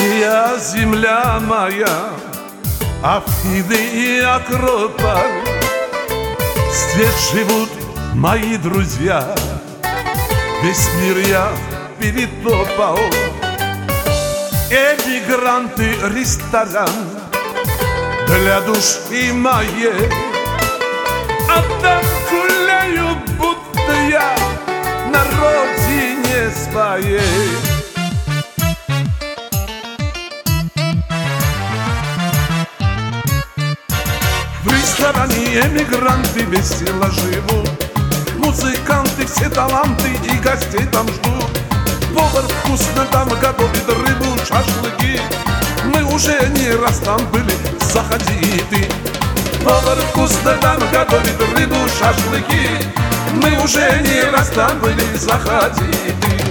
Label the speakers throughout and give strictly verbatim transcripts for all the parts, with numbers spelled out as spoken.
Speaker 1: Греческая земля моя, Афины и Акрополь. Здесь живут мои друзья, весь мир я перетопал. Эмигранты, ресторан для души моей, а там гуляю, будто я на родине своей. В ресторане эмигранты весело живут, музыканты, все таланты и гостей там ждут. Повар вкусно там готовит рыбу, шашлыки. Мы уже не раз там были, заходи и ты. Повар вкусно там готовит рыбу, шашлыки. Мы уже не раз там были, заходи и ты.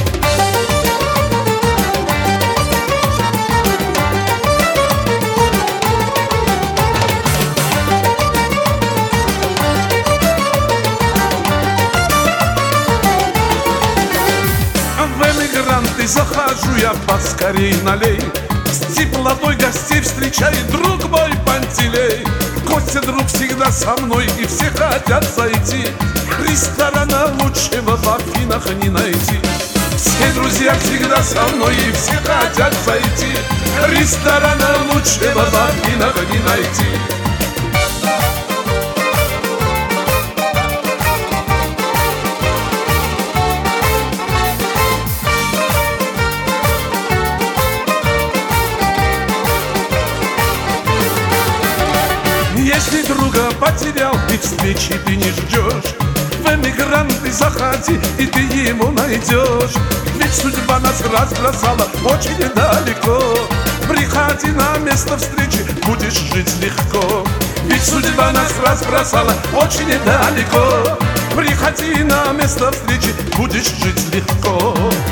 Speaker 1: Захожу я поскорей, налей. С теплотой гостей встречает друг мой Пантелей. Костя, друг, всегда со мной, и все хотят зайти. Ресторана лучшего в Афинах не найти. Все друзья всегда со мной, и все хотят зайти. Ресторана лучшего в Афинах не найти. Если друга потерял и встречи ты не ждешь, в эмигранты заходи, и ты ему найдешь. Ведь судьба нас разбросала очень далеко. Приходи на место встречи, будешь жить легко. Ведь судьба нас разбросала очень далеко. Приходи на место встречи, будешь жить легко.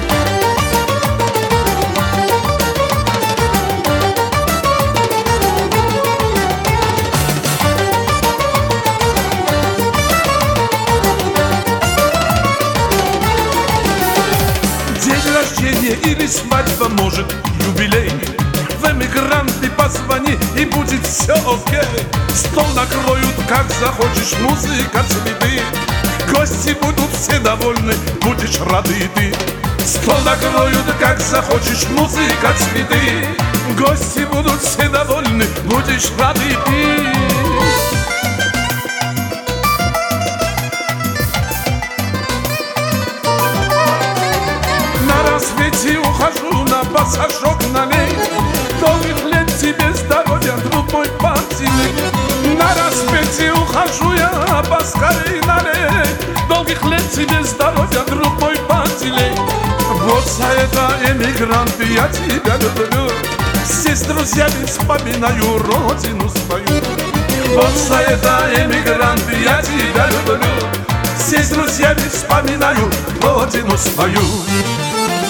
Speaker 1: Или свадьба, может, юбилей. В эмигранты позвони, и будет все окей. Стол накроют, как захочешь, музыка, цветы. Гости будут все довольны, будешь рады и ты. Стол накроют, как захочешь, музыка, цветы. Гости будут все довольны, будешь рады и ты. На рассвете ухожу на пассажок, налей. Долгих лет тебе здоровья, друг мой Пантелей. На рассвете ухожу я поскорей, налей. Долгих лет тебе здоровья, друг мой Пантелей. Вот за это, эмигранты, я тебя люблю. Здесь с друзьями вспоминаю родину свою. Вот за это, эмигранты, я тебя люблю. Здесь с друзьями вспоминаю родину свою.